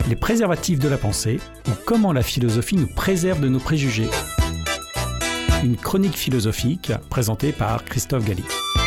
Les préservatifs de la pensée ou comment la philosophie nous préserve de nos préjugés. Une chronique philosophique présentée par Christophe Galli.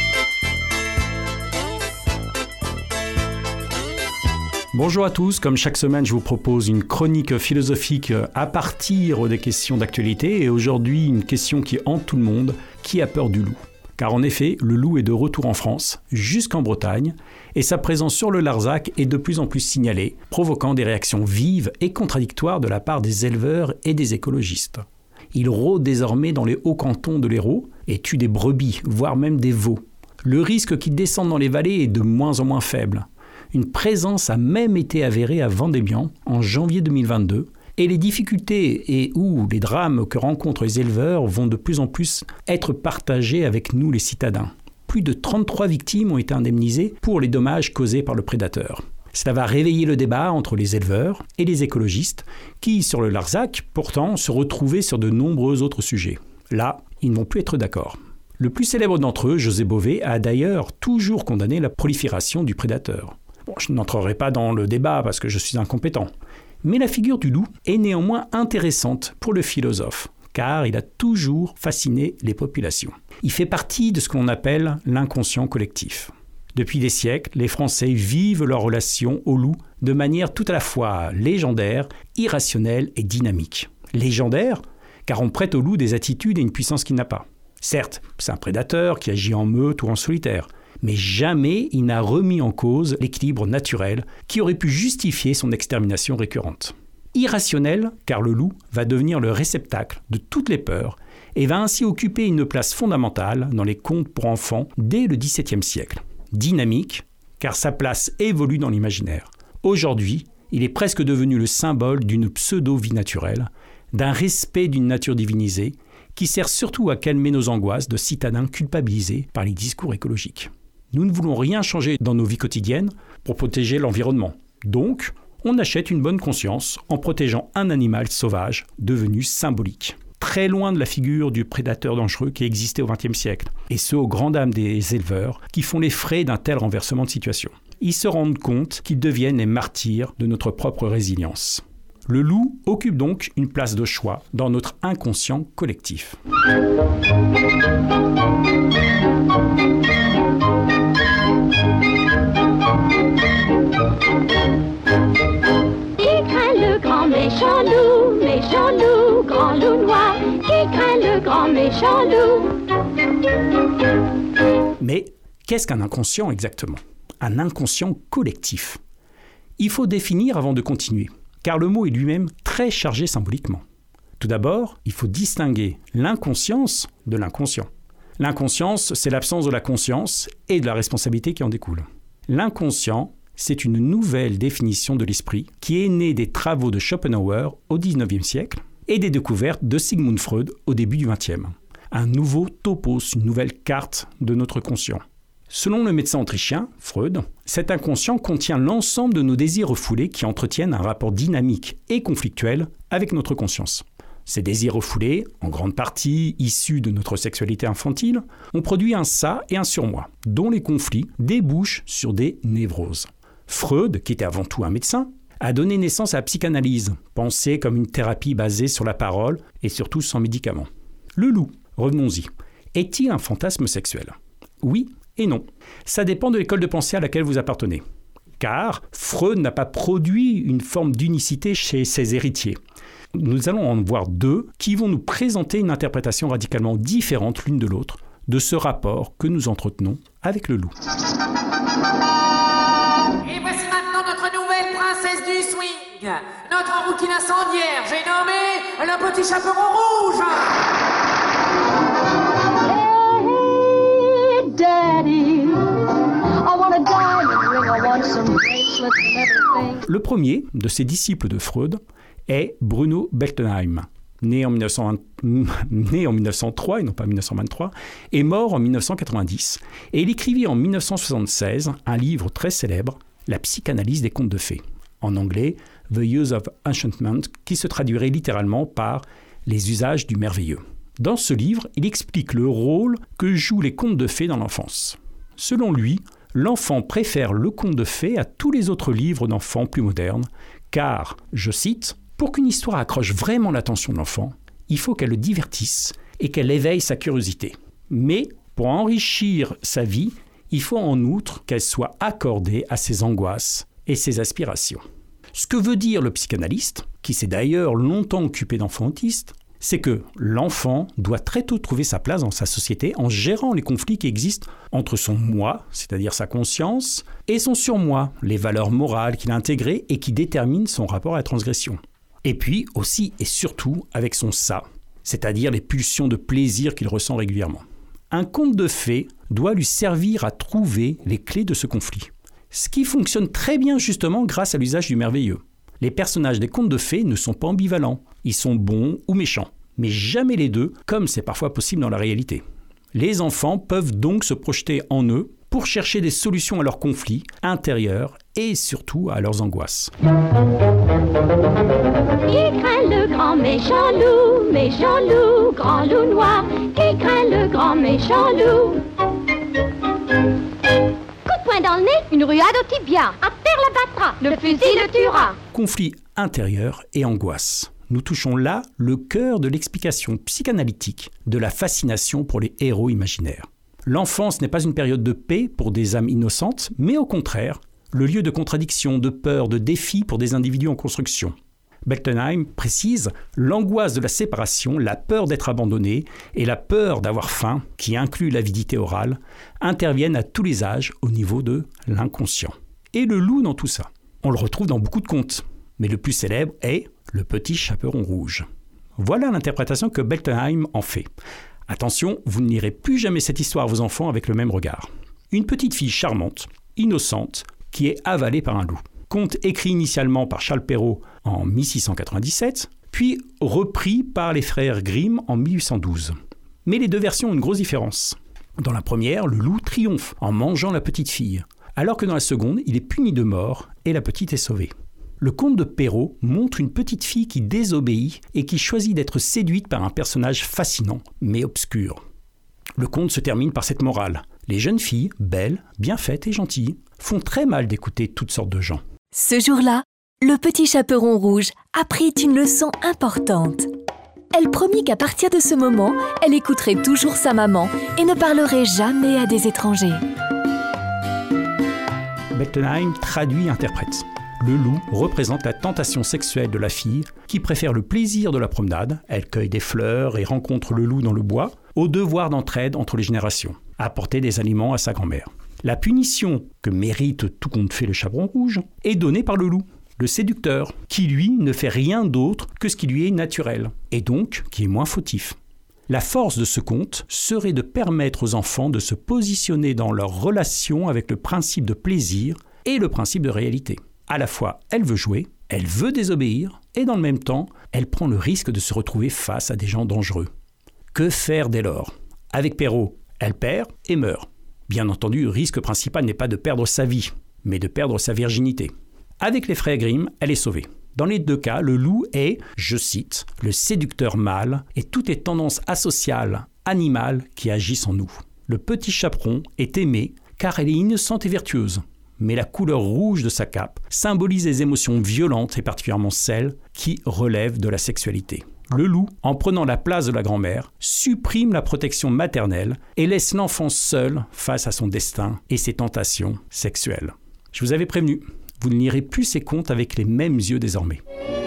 Bonjour à tous, comme chaque semaine je vous propose une chronique philosophique à partir des questions d'actualité et aujourd'hui une question qui hante tout le monde, qui a peur du loup ? Car en effet, le loup est de retour en France, jusqu'en Bretagne, et sa présence sur le Larzac est de plus en plus signalée, provoquant des réactions vives et contradictoires de la part des éleveurs et des écologistes. Il rôde désormais dans les hauts cantons de l'Hérault et tue des brebis, voire même des veaux. Le risque qu'il descende dans les vallées est de moins en moins faible. Une présence a même été avérée à Vendémian en janvier 2022, et les difficultés et ou les drames que rencontrent les éleveurs vont de plus en plus être partagés avec nous les citadins. Plus de 33 victimes ont été indemnisées pour les dommages causés par le prédateur. Cela va réveiller le débat entre les éleveurs et les écologistes qui, sur le Larzac, pourtant, se retrouvaient sur de nombreux autres sujets. Là, ils ne vont plus être d'accord. Le plus célèbre d'entre eux, José Bové, a d'ailleurs toujours condamné la prolifération du prédateur. Bon, je n'entrerai pas dans le débat parce que je suis incompétent. Mais la figure du loup est néanmoins intéressante pour le philosophe, car il a toujours fasciné les populations. Il fait partie de ce qu'on appelle l'inconscient collectif. Depuis des siècles, les Français vivent leur relation au loup de manière tout à la fois légendaire, irrationnelle et dynamique. Légendaire, car on prête au loup des attitudes et une puissance qu'il n'a pas. Certes, c'est un prédateur qui agit en meute ou en solitaire, mais jamais il n'a remis en cause l'équilibre naturel qui aurait pu justifier son extermination récurrente. Irrationnel, car le loup va devenir le réceptacle de toutes les peurs et va ainsi occuper une place fondamentale dans les contes pour enfants dès le XVIIe siècle. Dynamique, car sa place évolue dans l'imaginaire. Aujourd'hui, il est presque devenu le symbole d'une pseudo-vie naturelle, d'un respect d'une nature divinisée, qui sert surtout à calmer nos angoisses de citadins culpabilisés par les discours écologiques. Nous ne voulons rien changer dans nos vies quotidiennes pour protéger l'environnement. Donc, on achète une bonne conscience en protégeant un animal sauvage devenu symbolique. Très loin de la figure du prédateur dangereux qui existait au XXe siècle, et ce aux grandes dames des éleveurs qui font les frais d'un tel renversement de situation. Ils se rendent compte qu'ils deviennent les martyrs de notre propre résilience. Le loup occupe donc une place de choix dans notre inconscient collectif. Méchant loup, grand loup noir, qui craint le grand méchant loup. Mais qu'est-ce qu'un inconscient exactement ? Un inconscient collectif. Il faut définir avant de continuer, car le mot est lui-même très chargé symboliquement. Tout d'abord, il faut distinguer l'inconscience de l'inconscient. L'inconscience, c'est l'absence de la conscience et de la responsabilité qui en découle. L'inconscient, c'est une nouvelle définition de l'esprit qui est née des travaux de Schopenhauer au XIXe siècle et des découvertes de Sigmund Freud au début du XXe. Un nouveau topos, une nouvelle carte de notre conscient. Selon le médecin autrichien, Freud, cet inconscient contient l'ensemble de nos désirs refoulés qui entretiennent un rapport dynamique et conflictuel avec notre conscience. Ces désirs refoulés, en grande partie issus de notre sexualité infantile, ont produit un ça et un surmoi, dont les conflits débouchent sur des névroses. Freud, qui était avant tout un médecin, a donné naissance à la psychanalyse, pensée comme une thérapie basée sur la parole et surtout sans médicaments. Le loup, revenons-y, est-il un fantasme sexuel ? Oui et non. Ça dépend de l'école de pensée à laquelle vous appartenez. Car Freud n'a pas produit une forme d'unicité chez ses héritiers. Nous allons en voir deux qui vont nous présenter une interprétation radicalement différente l'une de l'autre de ce rapport que nous entretenons avec le loup. Et voici maintenant notre nouvelle princesse du swing, notre rouquine incendiaire, j'ai nommé le petit chaperon rouge. Hey, Daddy, I want a diamond ring, I want some bracelets and everything. Le premier de ses disciples de Freud est Bruno Beltenheim, né en 1903 et non pas 1923, et mort en 1990. Et il écrivit en 1976 un livre très célèbre, La psychanalyse des contes de fées, en anglais The Use of Enchantment, qui se traduirait littéralement par Les usages du merveilleux. Dans ce livre, il explique le rôle que jouent les contes de fées dans l'enfance. Selon lui, l'enfant préfère le conte de fées à tous les autres livres d'enfants plus modernes, car, je cite, « Pour qu'une histoire accroche vraiment l'attention de l'enfant, il faut qu'elle le divertisse et qu'elle éveille sa curiosité. Mais, pour enrichir sa vie, il faut en outre qu'elle soit accordée à ses angoisses et ses aspirations. » Ce que veut dire le psychanalyste, qui s'est d'ailleurs longtemps occupé d'enfants autistes, c'est que l'enfant doit très tôt trouver sa place dans sa société en gérant les conflits qui existent entre son moi, c'est-à-dire sa conscience, et son surmoi, les valeurs morales qu'il a intégrées et qui déterminent son rapport à la transgression. Et puis aussi et surtout avec son ça, c'est-à-dire les pulsions de plaisir qu'il ressent régulièrement. Un conte de fées doit lui servir à trouver les clés de ce conflit. Ce qui fonctionne très bien justement grâce à l'usage du merveilleux. Les personnages des contes de fées ne sont pas ambivalents, ils sont bons ou méchants, mais jamais les deux, comme c'est parfois possible dans la réalité. Les enfants peuvent donc se projeter en eux pour chercher des solutions à leurs conflits intérieurs et surtout à leurs angoisses. Qui craint le grand méchant loup, grand loup noir, qui craint le grand méchant loup. Coup de poing dans le nez, une ruade au tibia, à terre l'abattra, le fusil le tuera. Conflit intérieur et angoisse. Nous touchons là le cœur de l'explication psychanalytique de la fascination pour les héros imaginaires. L'enfance n'est pas une période de paix pour des âmes innocentes, mais au contraire, le lieu de contradiction, de peur, de défi pour des individus en construction. Beltenheim précise l'angoisse de la séparation, la peur d'être abandonné et la peur d'avoir faim, qui inclut l'avidité orale, interviennent à tous les âges au niveau de l'inconscient. Et le loup dans tout ça, on le retrouve dans beaucoup de contes, mais le plus célèbre est Le Petit Chaperon Rouge. Voilà l'interprétation que Beltenheim en fait. Attention, vous ne lirez plus jamais cette histoire à vos enfants avec le même regard. Une petite fille charmante, innocente, qui est avalée par un loup. Conte écrit initialement par Charles Perrault en 1697, puis repris par les frères Grimm en 1812. Mais les deux versions ont une grosse différence. Dans la première, le loup triomphe en mangeant la petite fille, alors que dans la seconde, il est puni de mort et la petite est sauvée. Le conte de Perrault montre une petite fille qui désobéit et qui choisit d'être séduite par un personnage fascinant, mais obscur. Le conte se termine par cette morale. Les jeunes filles, belles, bien faites et gentilles, font très mal d'écouter toutes sortes de gens. Ce jour-là, le Petit Chaperon Rouge apprit une leçon importante. Elle promit qu'à partir de ce moment, elle écouterait toujours sa maman et ne parlerait jamais à des étrangers. Beltenheim traduit et interprète. Le loup représente la tentation sexuelle de la fille qui préfère le plaisir de la promenade, elle cueille des fleurs et rencontre le loup dans le bois, au devoir d'entraide entre les générations, apporter des aliments à sa grand-mère. La punition que mérite tout conte fait le chaperon rouge est donnée par le loup, le séducteur, qui lui ne fait rien d'autre que ce qui lui est naturel, et donc qui est moins fautif. La force de ce conte serait de permettre aux enfants de se positionner dans leur relation avec le principe de plaisir et le principe de réalité. À la fois, elle veut jouer, elle veut désobéir, et dans le même temps, elle prend le risque de se retrouver face à des gens dangereux. Que faire dès lors ? Avec Perrault, elle perd et meurt. Bien entendu, le risque principal n'est pas de perdre sa vie, mais de perdre sa virginité. Avec les frères Grimm, elle est sauvée. Dans les deux cas, le loup est, je cite, le séducteur mâle et toutes les tendances asociales, animales qui agissent en nous. Le petit chaperon est aimé car elle est innocente et vertueuse. Mais la couleur rouge de sa cape symbolise les émotions violentes et particulièrement celles qui relèvent de la sexualité. Le loup, en prenant la place de la grand-mère, supprime la protection maternelle et laisse l'enfant seul face à son destin et ses tentations sexuelles. Je vous avais prévenu, vous ne lirez plus ces contes avec les mêmes yeux désormais.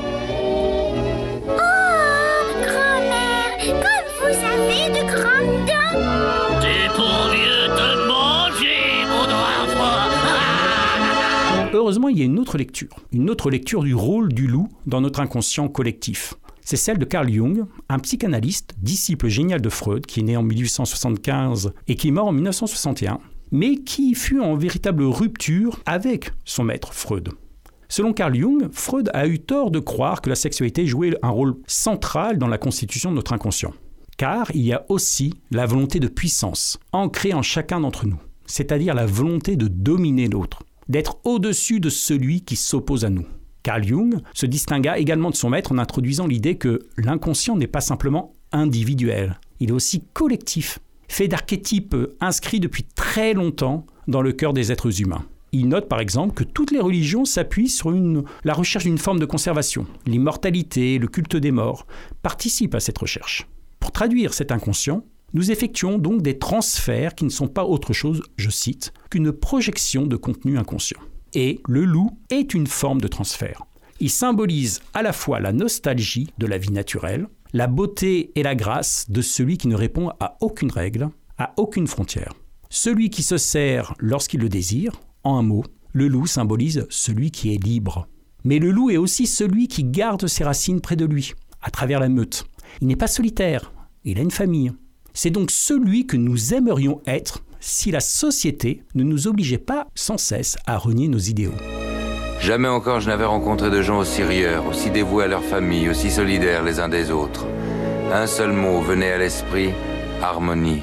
Oh, grand-mère, comme vous avez de grandes dents. C'est pour mieux te manger, mon enfant. Heureusement, il y a une autre lecture du rôle du loup dans notre inconscient collectif. C'est celle de Carl Jung, un psychanalyste, disciple génial de Freud, qui est né en 1875 et qui est mort en 1961, mais qui fut en véritable rupture avec son maître Freud. Selon Carl Jung, Freud a eu tort de croire que la sexualité jouait un rôle central dans la constitution de notre inconscient. Car il y a aussi la volonté de puissance, ancrée en chacun d'entre nous, c'est-à-dire la volonté de dominer l'autre, d'être au-dessus de celui qui s'oppose à nous. Carl Jung se distingua également de son maître en introduisant l'idée que l'inconscient n'est pas simplement individuel, il est aussi collectif. fait d'archétypes inscrits depuis très longtemps dans le cœur des êtres humains. Il note par exemple que toutes les religions s'appuient sur la recherche d'une forme de conservation. L'immortalité, le culte des morts participent à cette recherche. Pour traduire cet inconscient, nous effectuons donc des transferts qui ne sont pas autre chose, je cite, qu'une projection de contenu inconscient. Et le loup est une forme de transfert. Il symbolise à la fois la nostalgie de la vie naturelle, la beauté et la grâce de celui qui ne répond à aucune règle, à aucune frontière. Celui qui se sert lorsqu'il le désire, en un mot, le loup symbolise celui qui est libre. Mais le loup est aussi celui qui garde ses racines près de lui, à travers la meute. Il n'est pas solitaire, il a une famille. C'est donc celui que nous aimerions être si la société ne nous obligeait pas sans cesse à renier nos idéaux. Jamais encore je n'avais rencontré de gens aussi rieurs, aussi dévoués à leur famille, aussi solidaires les uns des autres. Un seul mot venait à l'esprit, harmonie.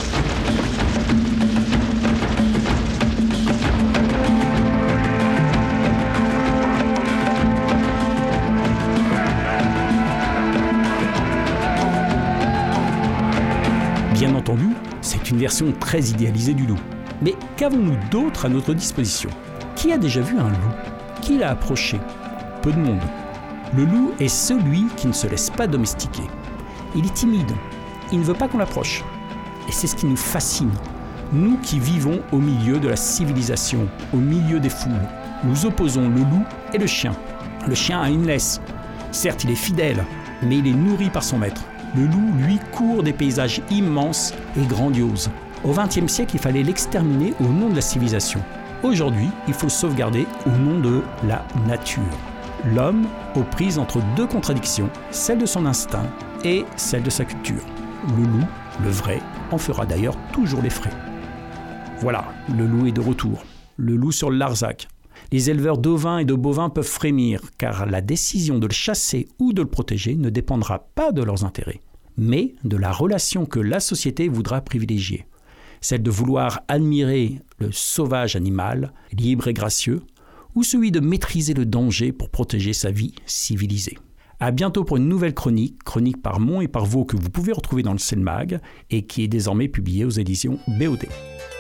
Bien entendu, c'est une version très idéalisée du loup. Mais qu'avons-nous d'autre à notre disposition ? Qui a déjà vu un loup ? Qui l'a approché ? Peu de monde. Le loup est celui qui ne se laisse pas domestiquer. Il est timide, il ne veut pas qu'on l'approche. Et c'est ce qui nous fascine. Nous qui vivons au milieu de la civilisation, au milieu des foules, nous opposons le loup et le chien. Le chien a une laisse. Certes, il est fidèle, mais il est nourri par son maître. Le loup, lui, court des paysages immenses et grandioses. Au XXe siècle, il fallait l'exterminer au nom de la civilisation. Aujourd'hui, il faut sauvegarder au nom de la nature. L'homme aux prises entre deux contradictions, celle de son instinct et celle de sa culture. Le loup, le vrai, en fera d'ailleurs toujours les frais. Voilà, le loup est de retour. Le loup sur le Larzac. Les éleveurs d'ovins et de bovins peuvent frémir, car la décision de le chasser ou de le protéger ne dépendra pas de leurs intérêts, mais de la relation que la société voudra privilégier. Celle de vouloir admirer le sauvage animal, libre et gracieux, ou celui de maîtriser le danger pour protéger sa vie civilisée. À bientôt pour une nouvelle chronique par Mont et par Vaux que vous pouvez retrouver dans le CELMAG et qui est désormais publiée aux éditions BOD.